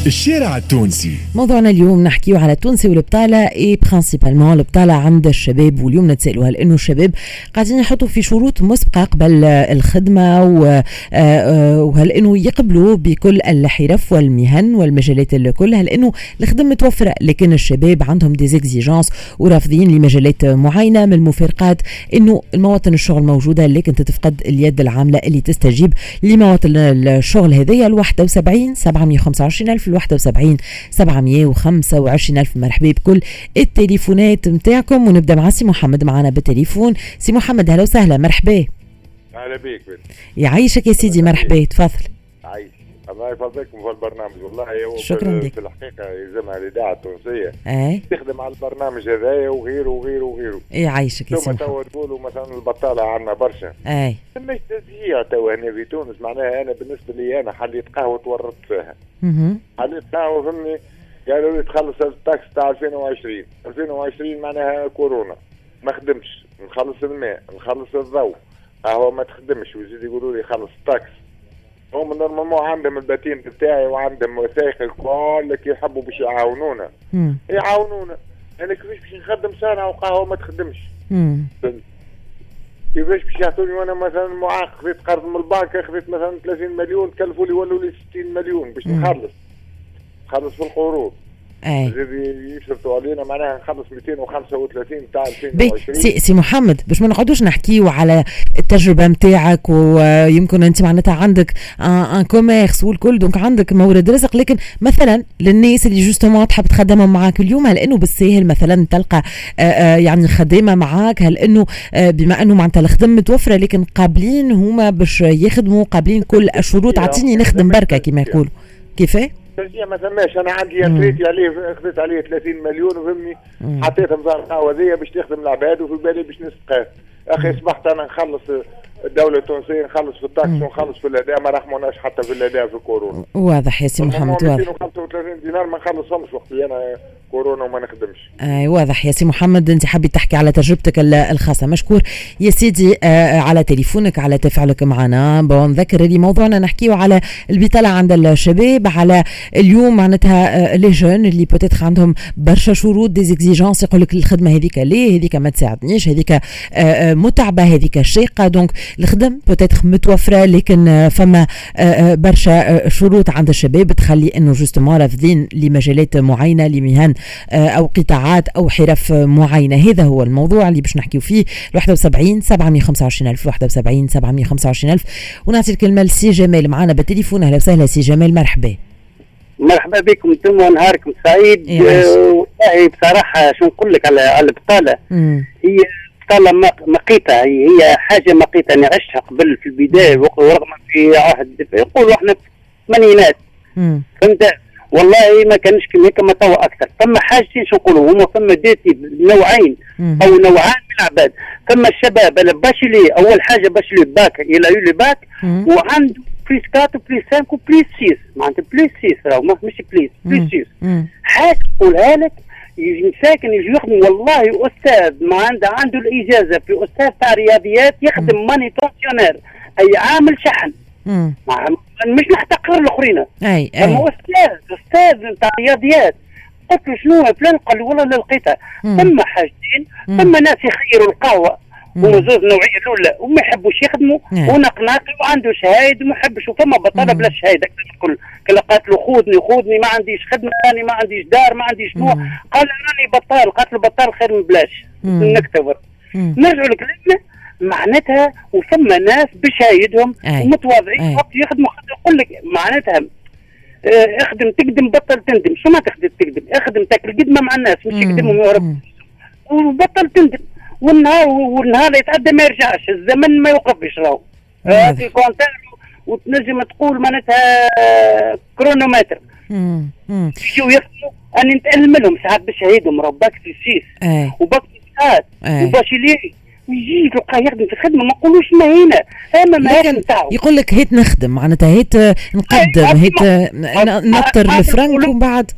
الشارع التونسي. موضوعنا اليوم نحكيه على التونسي والبطالة برانسيبالمون البطالة عند الشباب، واليوم نتسألوا هل انه الشباب قاعدين يحطوا في شروط مسبقة قبل الخدمة وهل انه يقبلوا بكل الحرف والمهن والمجالات الكل، هل انه الخدمة متوفرة لكن الشباب عندهم ديزيكزيجانس ورافضين لمجالات معينة. من المفارقات انه المواطن الشغل موجودة لكن تتفقد اليد العاملة اللي تستجيب لمواطن الشغل هذيا. 71 725 ألف 71 725 ألف. مرحبا بكل التليفونات متاعكم، ونبدأ مع سي محمد معنا بالتليفون. سي محمد هلا وسهلا، مرحبا. اهلا بك. يعيشك يا سيدي، مرحبا، تفضل. عايش الله يفضلكم في البرنامج. والله هو شكرا لك. في الحقيقه يلزمها الاذاعه التونسيه تخدم على البرنامج هذايا وغيره وغيره وغيره. يعيشك يا سيدي. ثم توا تقولوا مثلا البطاله عندنا برشا. مش تشجيع توا هنا في تونس. معناها انا بالنسبه لي انا حليت قهوه تورطت فيها. حليت قهوه فهمني، قالوا لي تخلص التاكس تاع 2020 معناها كورونا، ما خدمش. نخلص الماء، نخلص الضوء، قهوه ما تخدمش، ويزيد يقولوا لي خلص التاكس. هم نورمالمون عندهم الباتين بتاعي وعندهم وثائق الكل لك يحبوا باش يعاونونا. يعاونونا. انا كيفاش باش نخدم سنه وقهوه ما تخدمش؟ كيفاش باش يعطوني وانا مثلا معاق خذيت قرض من البنك، خذيت مثلا 30 مليون تكلفوا لي ولوا لي 60 مليون باش نخلص في القروض. يشرطوا علينا معناها نخلص 235 تاع 2020. سي محمد باش ما نقعدوش نحكيو على التجربه نتاعك، ويمكن انت معناتها عندك ان كوميرس والكل، دونك عندك مورد رزق، لكن مثلا للناس اللي جوستومون تحب تخدمهم معاك اليوم، هل انه بالساهل مثلا تلقى يعني خدامه معاك؟ هل انه بما انه معناتها الخدمه متوفره لكن قابلين هما باش يخدموا، قابلين كل الشروط؟ عطيني نخدم بركه كما يقولوا. كيفاه؟ ما ثماش. انا عندي انتريتي عليه، خذيت عليه 30 مليون وفهمني، حطيتهم في القهوه ذي باش تخدم العباد وفي بالي باش نستقات. اخي اصبحت انا نخلص الدوله التونسيه، نخلص في التاكس ونخلص في الاداء، ما رحموناش حتى في الاداء في كورونا. واضح يا سي محمد، واضح. 235 دينار ما نخلصهمش وقت اللي انا كورونا وما نخدمش. واضح يا سي محمد. انت حابي تحكي على تجربتك الخاصه. مشكور يا سيدي على تليفونك، على تفاعلك معنا. نذكر اللي موضوعنا نحكيه على البطاله عند الشباب، على اليوم معناتها لي جون اللي بوتيتر عندهم برشا شروط ديزيكزيجانس، يقول لك الخدمه هذيك ليه، هذيك ما تساعدنيش، هذيك متعبه، هذيك شاقه. دونك الخدم بوتيتر متوفره لكن فما برشا شروط عند الشباب تخلي انه جوستومون رافضين لمجالات معينه، لمهن او قطاعات او حرف معينه. هذا هو الموضوع اللي باش نحكيو فيه. 71 725 ألف 71 725 ألف. ونعطي الكلمه لسي جمال معنا بالتليفون. اهلا وسهلا سي جمال، مرحبا. مرحبا بكم انتم ونهاركم سعيد. والله بصراحه شو نقول لك على البطاله. هي بطاله مقيته، هي حاجه مقيته. انا عشتها قبل في البدايه ورغم في عهد يقولوا احنا في الثمانينات، فهمت. والله ما كانش كما هيك، ما توا اكثر. ثم حاجتين شو نقولوا هما، ثم ديتي نوعين او نوعان من العباد. ثم الشباب باشلي، اول حاجه باشلي باك الى يولي باك، وعنده بليس 4 وبليس 5 وبليس 6، معناتها بليس 6 راهو مش بليس 6. حاجه نقولها لك، يجي ساكن يجي يخدم والله استاذ، ما عنده الاجازه في استاذ تاع رياضيات، يخدم ماني تونسيونير، اي عامل شحن. مش نحتقر الاخرين. اما استاذ نتاع رياضيات. قلت له شنو فلان؟ قال لي والله لا لقيتها. ثم حاجتين، ثم ناس يخيروا القهوه وزوز نوعيه الاولى وما يحبوش يخدموا، ونقناقي وعنده شهايد وما يحبش، وثم بطاله بلا شهايد. كل قالت له خذني ما عنديش خدمه، راني ما عنديش دار، ما عنديش نوع. قال راني بطال. قالت له بطال خير من بلاش نكتبر. نرجعوا لكلامنا معناتها، وثم ناس بشايدهم ومتواضعين وقت يخدموا. يقول لك معناتها اخدم تقدم، بطل تندم. شو ما تخدم تقدم، اخدم تاكل قدمه مع الناس، مش يقدمهم يا رب، وبطل تندم. والنهار يتعدى ما يرجعش، الزمن ما يوقفش راهو. هذه كونتار وتنجم تقول معناتها كرونومتر. يجوا يخدموا، انا نتألم لهم ساعات بشهيدهم، راهو باك في السيس وباك ساعات وباشليه، ويجي تلقاه يخدم في الخدمه. ما نقولوش ما هنا، اما ما نتاعو يقول لك هيت نخدم، معناتها هيت نقدم، هيت نطر الفرنك ومن بعد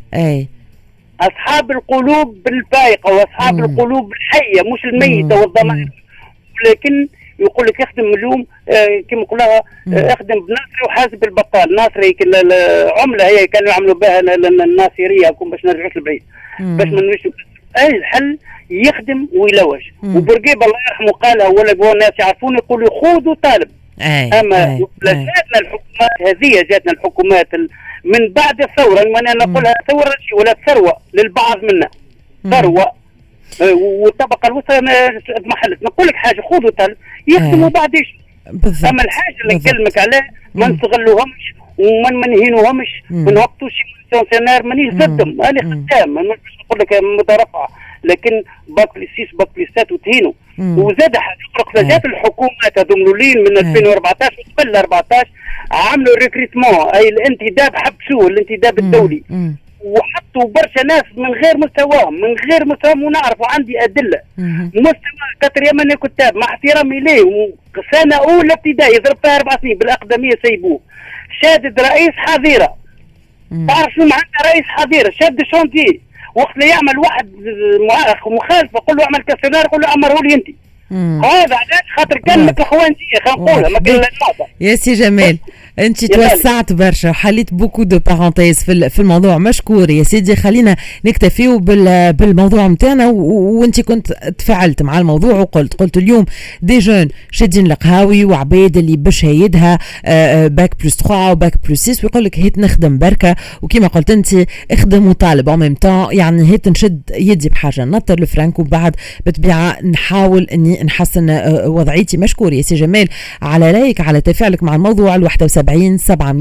اصحاب القلوب الفائقه واصحاب القلوب الحيه، مش الميته والضمائر. لكن يقول لك اخدم اليوم كما نقولها اخدم بناصري وحاسب البطال. ناصري العمله هي كانوا يعملوا بها الناصريه باش نرجعوا للبعيد باش ما نمشيو. اي الحل يخدم ويلوج. وبورقيبه الله يرحمه قالها ولا الناس يعرفون يقولوا خذوا طالب. اما جاتنا الحكومات هذه جاتنا الحكومات من بعد الثوره، وانا نقولها ثوره ولا ثروه للبعض منا ثروه والطبقه الوسطى محلت. نقول لك حاجه خذوا طالب يخدموا بعد ايش. اما الحاجه اللي نكلمك عليها ما نستغلوهمش وما نهينوهمش ما نوقتوش فونسيونير. مانيش ضدهم انا خدام مش نقول لك مترفعه، لكن باك لي 6 باك لي 7 وتهينوا. وزاد حاجه اخرى جات الحكومات هذوم الاولين من 2014 وقبل 14 عملوا ريكريتمون اي الانتداب، حبسوه الانتداب الدولي وحطوا برشا ناس من غير مستواهم ونعرف وعندي ادله. مستوى كتر يمني كتاب مع احترامي ليه سنه اولى ابتدائي يضرب فيها 4 سنين بالاقدميه سيبوه. شادد رئيس حظيره، تعرف شنو معناتها رئيس حظيره؟ شاد شونتي وقت اللي يعمل واحد مخالف يقول له اعمل كاستيونير يقول له امره لي انت. هذا علاش خاطر كلمه الاخوانجيه خلينا نقولها ما كان يا سي جمال. انت توسعت برشا وحليت بوكو دو بارونتيز في الموضوع. مشكور يا سيدي. خلينا نكتفيو بالموضوع نتاعنا. وانت كنت تفاعلت مع الموضوع وقلت اليوم دي جون شادين القهاوي وعباد اللي باش هيدها باك بلس 3 وباك بلس 6 ويقول لك هيت نخدم بركه. وكما قلت انت اخدم وطالب اون ميم طون، يعني هيت نشد يدي بحاجه نطر الفرانك وبعد بالطبيعه نحاول اني نحسن وضعيتي. مشكور يا سي جمال على رايك على تفاعلك مع الموضوع. 71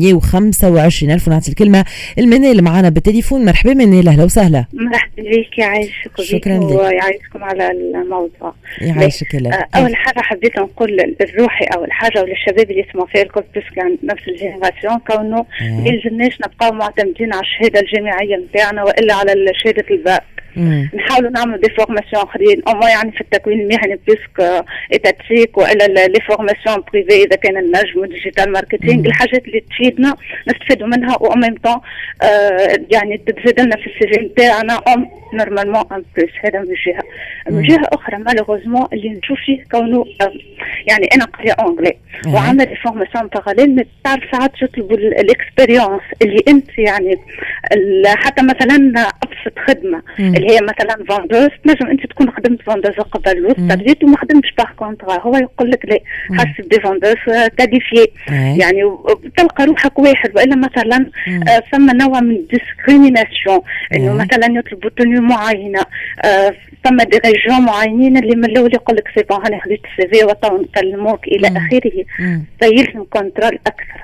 725 ألف. ونعطي الكلمة المنال اللي معنا بالتليفون. مرحبا منال، أهلا وسهلا. مرحبا بك، يعيشك. شكرا لك ويعيشكم على الموضوع. يعيشك. أول حاجة حبيت نقول الروحي أول حاجة وللشباب اللي يسمعوا فيها الكل بلس نفس الجينيراسيون كونه ما يلزمناش نبقاو معتمدين على الشهادة الجامعية نتاعنا وإلا على شهادة الباك. نحاولوا نعملوا دي فورماسيون اخرين او يعني في التكوين المهني بلوسك ايتاتيك والا لي فورماسيون بريفي اذا كان النجم والديجيتال ماركتينغ. الحاجات اللي تفيدنا نستفيدوا منها و ميم طون يعني تزيد لنا في السي في نتاعنا نورمالمون ان بلوس. هذا من جهه. من جهه اخرى مالوغوزمون اللي نشوف فيه كونه يعني انا قاريه اونجلي وعامله دي فورماسيون باراليل. تعرف ساعات تطلبوا الاكسبيريونس اللي انت يعني حتى مثلا ابسط خدمه اللي هي مثلا فاندوز تنجم انت تكون خدمت فاندوز قبل واستبديت وما خدمتش باغ كونترا. هو يقول لك لا حسب دي فاندوز كاديفي يعني تلقى روحك واحد. والا مثلا ثم نوع من ديسكريميناسيون انه مثلا يطلبوا تنيو معينه ثم دي ريجيون معينين اللي من الاول يقول لك سي بون انا خديت السي في وطاو نكلموك الى اخره. فيلزم كونترول اكثر.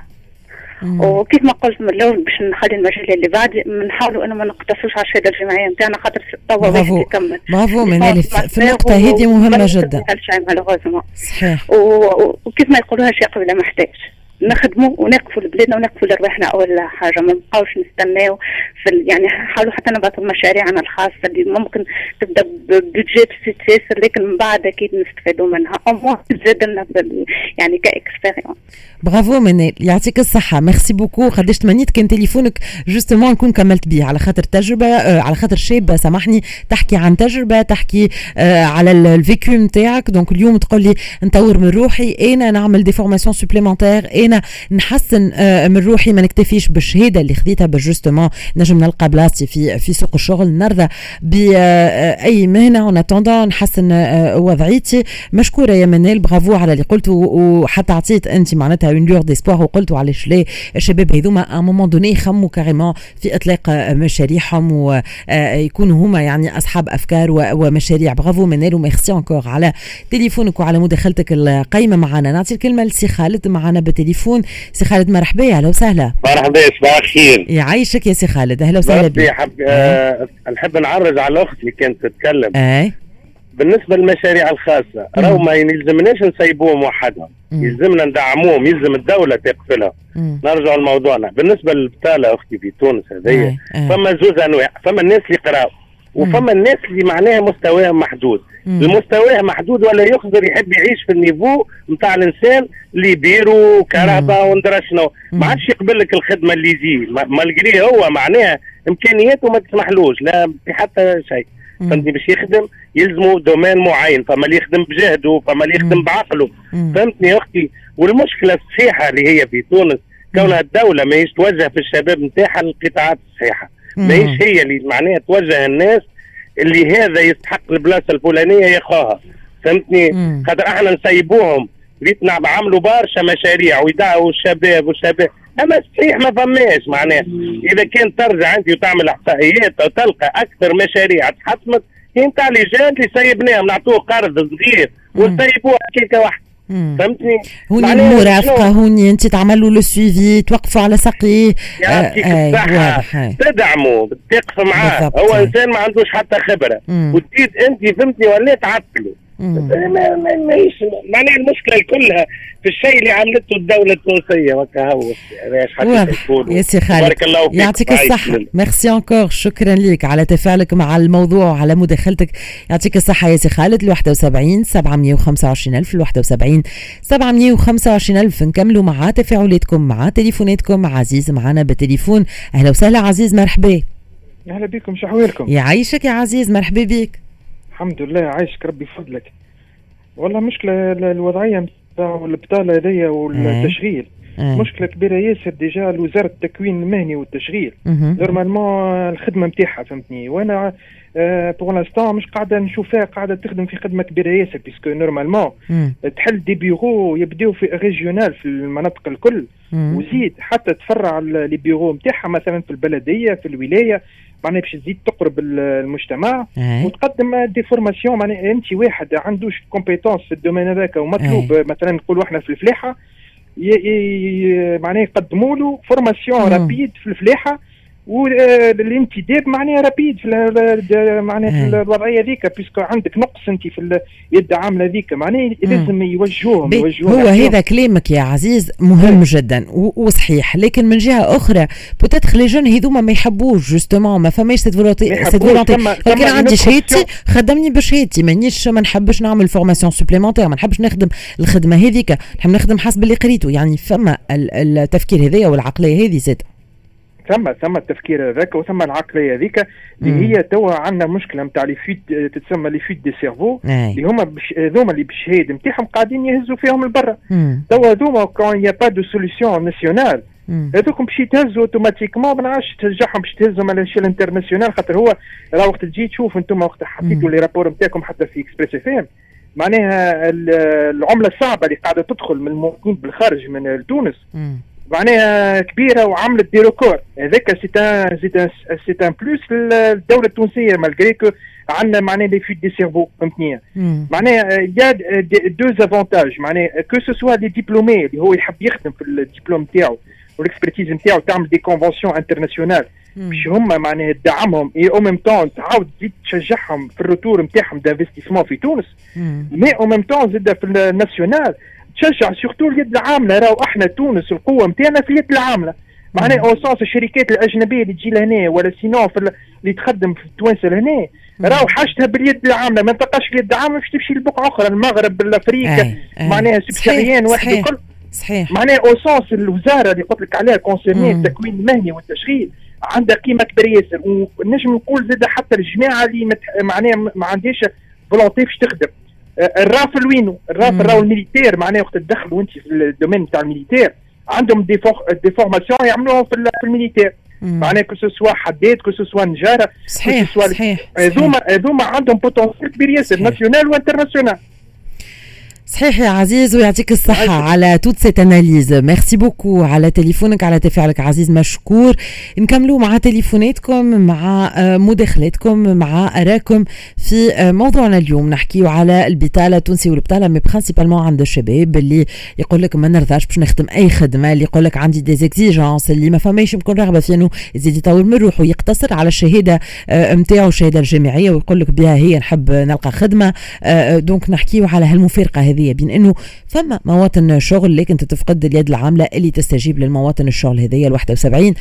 وكيف ما قلت من الاول باش نخلي المجال اللي بعد نحاولوا انه ما نقتصوش على الشهاده الجامعيه نتاعنا خاطر توا واحد يكمل. برافو منال في النقطه هذه مهمه جدا. صحيح. وكيف ما يقولوها شيء قبل ما محتاج نخدموا ونقفوا لبلادنا ونقفوا لرواحنا اول حاجه. ما نبقاوش نستناو يعني نحاولوا حتى نبعثوا مشاريعنا الخاصه اللي ممكن تبدا ببيدجيت سياسر لكن من بعد اكيد نستفادوا منها او تزاد لنا يعني كاكسبيريونس. برافو منال، يعطيك الصحه. ميرسي بوكو. قداش تمنيت كان تليفونك جوستومون نكون كملت بيه على خاطر تجربه على خاطر شاب سامحني تحكي عن تجربه تحكي على الفيكو نتاعك. دونك اليوم تقول لي نطور من روحي انا نعمل دي فورماسيون سوبليمونتير انا نحسن من روحي ما نكتفيش بالشهاده اللي خديتها بالجوستومون نجم نلقى بلاصتي في سوق الشغل نرضى باي مهنه ونتوندون نحسن وضعيتي. مشكوره يا منال. برافو على اللي قلته وحتى عطيت انت معناتها اون لور ديسبوار وقلتوا علاش لا الشباب هذوما ا مومون دوني يخموا كاريمون في اطلاق مشاريعهم ويكونوا هما يعني اصحاب افكار ومشاريع. برافو منال وميرسي انكور على تليفونك وعلى مداخلتك القيمه معنا. نعطي الكلمه لسي خالد معنا بالتليفون. سي خالد مرحبا، اهلا وسهلا. مرحبا، صباح الخير. يعيشك يا سي خالد، اهلا وسهلا بك. نحب نعرج على الاخت اللي كانت تتكلم. بالنسبه للمشاريع الخاصه راهو ما يلزمناش نسيبوهم وحدهم، يلزمنا ندعموهم، يلزم الدوله تقفلها. نرجع لموضوعنا. بالنسبه للبطاله اختي في تونس هذيا فما زوج انواع، فما الناس اللي يقراوا وفما الناس اللي معناها مستواهم محدود. المستوى محدود ولا يقدر يحب يعيش في النيفو نتاع الانسان اللي بيرو كهرباء وندرا شنو، ما عادش يقبل لك الخدمه اللي يجي مالجري هو معناها امكانياته ما تسمحلوش لا بحتى شيء. فهمتني؟ باش يخدم يلزموا دومين معين، فما اللي يخدم بجهده، فما اللي يخدم بعقله. فهمتني يا اختي؟ والمشكله الصحيحه اللي هي في تونس كونها الدوله ماهيش توجه في الشباب نتاعها للقطاعات الصحيحه، ماهيش هي اللي معناها توجه الناس اللي هذا يستحق البلاصه الفلانيه ياخوها. فهمتني؟ خاطر احنا نسيبوهم ريتنا عملوا برشا مشاريع ويدعوا الشباب والشباب، اما صحيح ما فماش معناها. اذا كان ترجع انت وتعمل احصائيات وتلقى اكثر مشاريع تحطمت هي نتاع لجان اللي سيبناهم نعطوه قرض صغير ونسيبوه كيكه واحده. فهمتني؟ هوني المرافقه، هوني انت تعملوا لو سويفي، توقفوا على ساقيه، يعطيك الصحه، تدعموا، تقف معاه. هو انسان ما عندوش حتى خبره وتزيد انت فهمتني ولا تعطلوا. ماهيش معناها المشكله كلها في الشيء اللي عملته الدوله التونسيه. وكا هو يا سي خالد يعطيك الصحه. ميرسي انكور، شكرا لك على تفاعلك مع الموضوع وعلى مداخلتك. يعطيك الصحه يا سي خالد. 71 725 ألف 71 725 ألف. نكملوا مع تفاعلاتكم مع تليفوناتكم. عزيز معنا بالتليفون. اهلا وسهلا عزيز، مرحبا. اهلا بكم، شحوالكم؟ يعيشك يا عزيز، مرحبا بك. الحمد لله، عايشك ربي فضلك. والله مشكلة الوضعية نتاع البطالة هذيا والتشغيل مشكلة كبيرة ياسر. ديجا وزارة التكوين المهني والتشغيل نورمالمون الخدمة نتاعها فهمتني، وانا بور لانستون مش قاعدة نشوفها قاعدة تخدم في خدمة كبيرة ياسر، بيسكو نورمالمون تحل دي بيرو يبداو في ريجيونال في المناطق الكل، وزيد حتى تفرع لي بيرو نتاعها مثلا في البلدية في الولاية، معناها باش تزيد تقرب المجتمع وتقدم دي فورماسيون. معناها انت واحد عندوش كومبيتونس في الدومين هذاك ومطلوب مثلا نقولوا احنا في الفلاحه معناها يقدموا له فورماسيون رابيد في الفلاحه، والانتداب معناها رابيد في معناها في الوضعيه ذيك، بيسكو عندك نقص انت في اليد العامله ذيك، معناها لازم يوجهوهم. هو هذا كلامك يا عزيز مهم جدا وصحيح، لكن من جهه اخرى بوتيتر لي جون هذوما ما يحبوش جوستومون، ما فماش سيت فولونتي. لكن عندي شهادتي خدمني بشهادتي، مانيش ما نحبش نعمل فورماسيون سوبليمونتير، ما نحبش نخدم الخدمه هذيك، نحب نخدم حسب اللي قريته. يعني فما التفكير هذايا والعقليه هذه زاد. ثم التفكير هذاك وثم العقليه هذيك اللي هي توا عندنا مشكله نتاع لي فيت تتسمى لي فيت دي سيرفو اللي هما هذوما اللي بالشهاده نتاعهم قاعدين يهزوا فيهم البرا. توا هذوما كون يا با دو سوليسيون ناسيونال هذوكم باش يتهزوا اوتوماتيكمون. ما نعرفش تشجعهم باش تهزهم على الشيل انترناسيونال، خاطر هو راه وقت تجي تشوف انتم وقت حطيتوا لي رابور نتاعكم حتى في اكسبريس اف ام، معناها العمله الصعبه اللي قاعده تدخل من المواطنين بالخارج من تونس معناها كبيره وعملت دي ريكور. هذاك سي ان بلوس الدوله التونسيه مالغري عندنا معناها لي فيت دي سيرفو فهمتني. معناها يا دو افونتاج، معناها كو سو سوا لي ديبلومي اللي هو يحب يخدم في الدبلوم نتاعو والاكسبرتيز نتاعو تعمل دي كونفونسيون انترناسيونال باش هما معناها تدعمهم اي او ميم طون تعاود تزيد تشجعهم في الروتور نتاعهم دانفستيسمون في تونس، مي او ميم طون زاد في الناسيونال تشجع سورتو اليد العامله. راهو احنا تونس القوه نتاعنا في اليد العامله، معناها او سونس الشركات الاجنبيه اللي تجي لهنا ولا سينو اللي تخدم في التوانسه لهنا راهو حاجتها باليد العامله، ما تلقاش اليد العامله باش تمشي لبقعه اخرى، المغرب افريقيا معناها سبساريان واحد الكل. صحيح معناها او سونس الوزاره اللي قلت لك عليها كونسيرني التكوين المهني والتشغيل عندها قيمه كبيره ياسر، ونجم نقول زاد حتى الجماعه اللي معناها ما عندهاش فولونتي باش تخدم. الرافل وينو؟ الرافل راهو الميليتير معناها وقت تدخلوا انت في الدومين نتاع الميليتير عندهم دي فورماسيون يعملوها في الميليتير، معناها كو سوا حداد كو سوا نجاره. صحيح هذوما عندهم بوتنسيال كبير ياسر ناسيونال وانترناسيونال. صحيح يا عزيز ويعطيك الصحة على توت سيت اناليز. ميرسي بوكو على تليفونك على تفاعلك عزيز، مشكور. نكملوا مع تليفوناتكم مع مداخلاتكم مع أراكم في موضوعنا اليوم. نحكيو على البطالة التونسية والبطالة مي برينسيبالمون عند الشباب اللي يقول لك ما نرضاش باش نخدم أي خدمة، اللي يقول لك عندي دي اكزيجونس، اللي ما فماش يمكن رغبة في انه يزيد يطور من روحه ويقتصر على الشهادة نتاعو الشهادة الجامعية ويقول لك بها هي نحب نلقى خدمة. دونك نحكيو على هالمفارقة هذه بين انه فما مواطن شغل لكن تفقد اليد العامله اللي تستجيب للمواطن الشغل هذيا. 71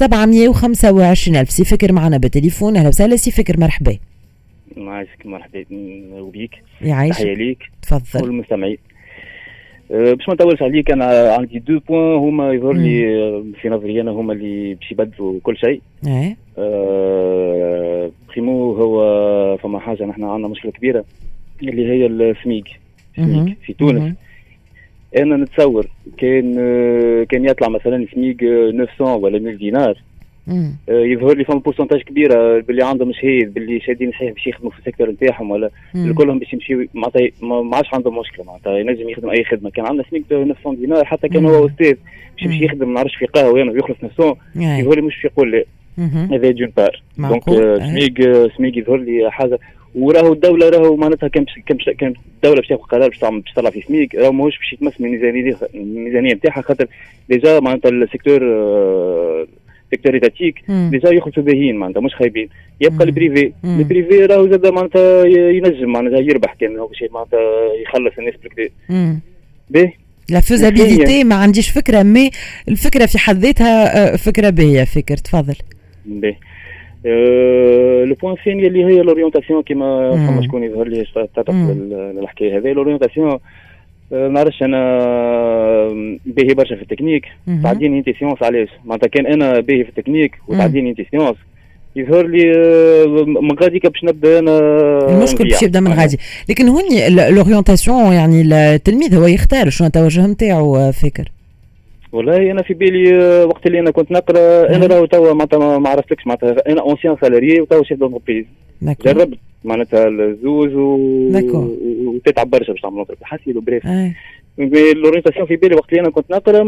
725 ألف. سي فكر معنا بالتليفون. اهلا وسهلا سي فكر، مرحبا. معاك مرحبا وبيك، يعيشك، تحيه ليك تفضل والمستمعين. باش ما نطولش عليك، انا عندي دو بوين هما يظهر لي في نظري انا هما اللي باش يبدلوا كل شيء. بريمو هو فما حاجه نحن عندنا مشكله كبيره اللي هي السميك في تونس. انا نتصور كان يطلع مثلا سميك 900 ولا 1000 دينار، يظهر لي فما بورسنتاج كبيره باللي عندهم شهيد باللي شادين صحيح باش يخدموا في السيكتور نتاعهم ولا كلهم باش يمشيو معناتها ما عادش عندهم مشكله معناتها ينجم يخدم اي خدمه. كان عندنا سميك 900 دينار حتى كان هو استاذ باش يمشي يخدم ما نعرفش في قهوه يعني ويخلص 900 يظهر لي مش يقول لا هذا جون بار. دونك سميك يظهر لي حاجه وراهو الدوله راهو معناتها كان الدوله باش تاخذ قرار باش تطلع في سميك راهو ماهوش باش يتمس من الميزانيه نتاعها خاطر ديجا معناتها السيكتور ايتاتيك ديجا يخلصوا باهيين معناتها مش خايبين. يبقى البريفي راهو زاد معناتها ينجم معناتها يربح كان هو شيء معناتها يخلص الناس بالكدا. باهي لا فيزابيليتي ما عنديش فكره مي الفكره في حد ذاتها فكره باهيه. فكر تفضل. باهي لو بوين الثاني اللي هي لورينتاسيون كيما فما شكون يظهر لي تطرق للحكايه هذه. لورينتاسيون نعرفش انا باهي برشا في التكنيك تعديني انت سيونس علاش معناتها كان انا باهي في التكنيك وتعديني انت سيونس يظهر لي من غادي باش نبدا انا المشكل باش يبدا من غادي. لكن هوني لورينتاسيون يعني التلميذ هو يختار شنو التوجه نتاعو. فكر والله انا في بالي وقت اللي انا كنت نقرا انا راهو توا معناتها ما عرفتكش معناتها انا اونسيان سالاري وتوا شيف دونتربريز جربت معناتها الزوز وتتعب برشا باش تعمل نطرق حسيلو بريف. لورينتاسيون في بالي وقت اللي انا كنت نقرا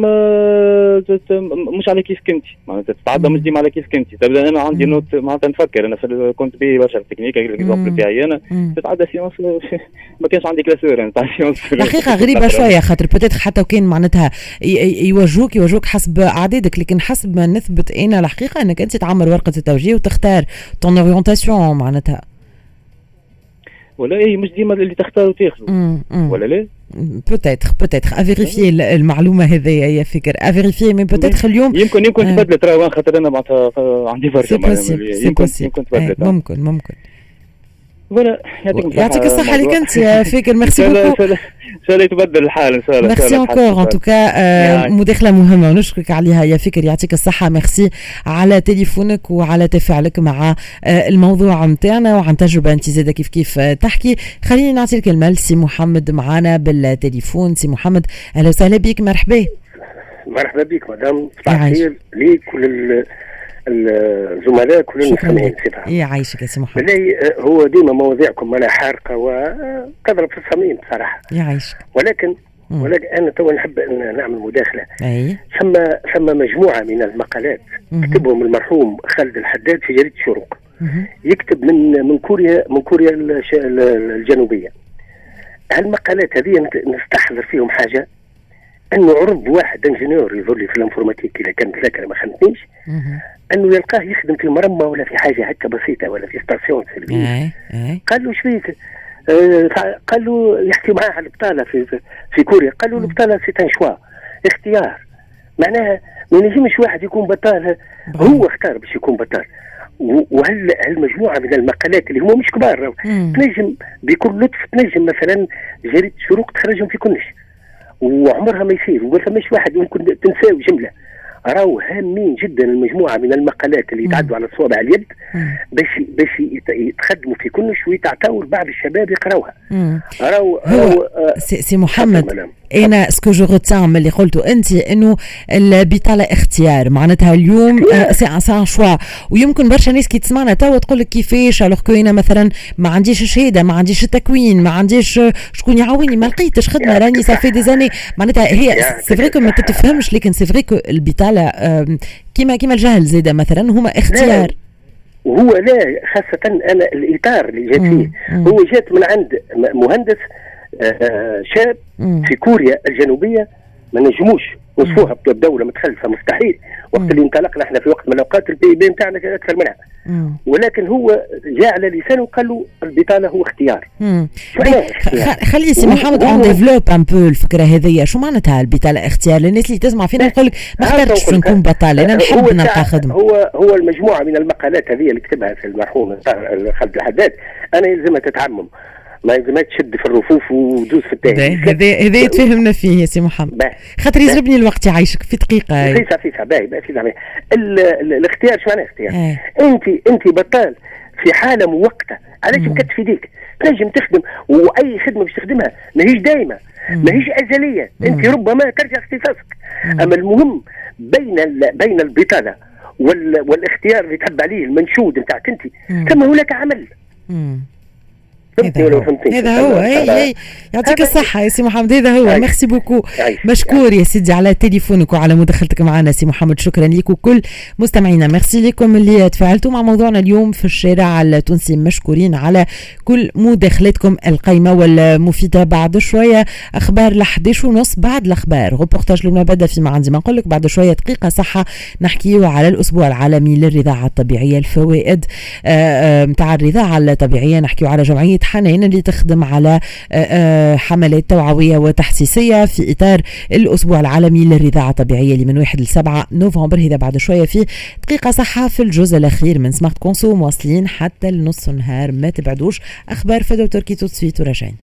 مش على كيف كنتي معناتها تتعدى مش ديما على كيف كنتي. تبدا انا عندي نوت معناتها نفكر انا كنت باهي برشا في التكنيك الاكزومبل تاعي انا تتعدى سيونس ما كانش عندي كلاسور نتاع سيونس. الحقيقه غريبه شويه خاطر بوتيتر حتى وكان معناتها يوجهوك حسب اعدادك لكن حسب ما نثبت انا الحقيقه انك انت تعمر ورقه التوجيه وتختار طون اورينتاسيون معناتها. ولا ايه مش ديما اللي تختاروا تاخذوا ولا لا بوتيتر افيريفي المعلومه هذه هي فكر افيريفي مي بوتيتر اليوم يمكن تبدلت راه خاطر انا معناتها عندي فرصه يمكن تبدلت ممكن ولا يعطيك الصحة لك أنت يا فكر. ميرسي بوكو. إن شاء الله يتبدل الحال إن شاء الله. ميرسي أنكور أن توكا مداخلة مهمة ونشكرك عليها يا فكر. يعطيك الصحة. ميرسي على تليفونك وعلى تفاعلك مع الموضوع متاعنا وعن تجربة أنت زادة كيف تحكي. خليني نعطي الكلمة لسي محمد معنا بالتليفون. سي محمد أهلا وسهلا بك. مرحبا. مرحبا بك مدام. صباح الخير ليك كل الزملاء كل المستمعين. يعيشك يا سي محمد. بالله هو ديما مواضيعكم انا حارقه وتضرب في الصميم بصراحه. يعيشك. ولكن انا تو نحب ان نعمل مداخله. ثم مجموعه من المقالات كتبهم المرحوم خالد الحداد في جريده الشروق. يكتب من كوريا الجنوبيه. هالمقالات هذه نستحضر فيهم حاجه انه عرض واحد انجينيور يظهر لي في الانفورماتيك اذا كانت ذاكره ما خانتنيش انه يلقاه يخدم في مرمى ولا في حاجه هكا بسيطه ولا في ستاسيون سيرفيس. قال له شفيك؟ قال له يحكي معاه على البطاله في كوريا. قال له البطاله سي ان شوا اختيار معناها ما ينجمش واحد يكون بطال هو اختار باش يكون بطال. وهالمجموعه من المقالات اللي هم مش كبار تنجم بكل لطف تنجم مثلا جريده الشروق تخرجهم في كلش وعمرها ما يصير وما فماش واحد يمكن تنساو جمله. راهو هامين جدا المجموعه من المقالات اللي يتعدوا على صوابع اليد باش يتخدموا في كلش ويتعطاو لبعض الشباب يقراوها. راهو سي محمد انا سكو جو روتان من اللي قلته انت انه البطاله اختيار معناتها اليوم سي ان شوا ويمكن برشا ناس كي تسمعنا توا تقول لك كيفاش الوغ كو انا مثلا ما عنديش شهاده ما عنديش التكوين ما عنديش شكون يعاوني ما لقيتش خدمه راني صافي دي زاني معناتها هي سي فري كو ما تتفهمش لكن سي فري كو البطاله كيما الجهل زاده مثلا هما اختيار. وهو لا خاصه انا الاطار اللي جات فيه هو جات من عند مهندس شاب في كوريا الجنوبية ما نجموش وصفوها الدولة متخلفة مستحيل. وقت اللي انطلقنا احنا في وقت من الأوقات البي بي نتاعنا أكثر منها ولكن هو جاء على لسانه وقال له البطالة هو اختيار. خلي سي محمد اون ديفلوب ان بو الفكرة هذه شو معناتها البطالة اختيار للناس اللي تسمع فينا يقول لك ما اخترتش باش نكون بطالة أنا نحب نلقى خدمة. هو المجموعة من المقالات هذه اللي كتبها في المرحوم خالد الحداد أنا يلزمها تتعمم ما يلزمها تشد في الرفوف ودوز في التاني. هذا يتفهمنا فيه يا سي محمد خاطر يجربني الوقت يعيشك في دقيقه. في باهي الاختيار شو معناه اختيار؟ انت بطال في حاله مؤقته، علاش مكتف يديك؟ تنجم تخدم، واي خدمه باش تخدمها ماهيش دائمه، ماهيش ازليه، انت ربما ترجع اختصاصك. اما المهم بين البطاله والاختيار اللي تحب عليه المنشود نتاعك انت، ثم هناك عمل. هذا هو. هي يعطيك الصحة يا سي محمد، هذا هو. ميرسي بوكو، مشكور يا سيدي على تليفونك وعلى مداخلتك معنا سي محمد. شكرا لك وكل مستمعينا، ميرسي لكم اللي تفاعلتوا مع موضوعنا اليوم في الشارع التونسي. مشكورين على كل مداخلتكم القيمة والمفيدة. بعد شوية أخبار 11:30 بعد الأخبار روبورتاج المبادئ فيما عندي ما نقول لك. بعد شوية دقيقة صحة نحكيه على الأسبوع العالمي للرضاعة الطبيعية، الفوائد متاع الرضاعة الطبيعية. نحكيه على جمعية حنين اللي تخدم على حملات توعوية وتحسيسية في إطار الأسبوع العالمي للرضاعة الطبيعية اللي من 1 ل7 نوفمبر. هذا بعد شوية في دقيقة صحة في الجزء الأخير من سمارت كونسو، مواصلين حتى النص النهار. ما تبعدوش، أخبار فدو تركي توت سويت وراجعين.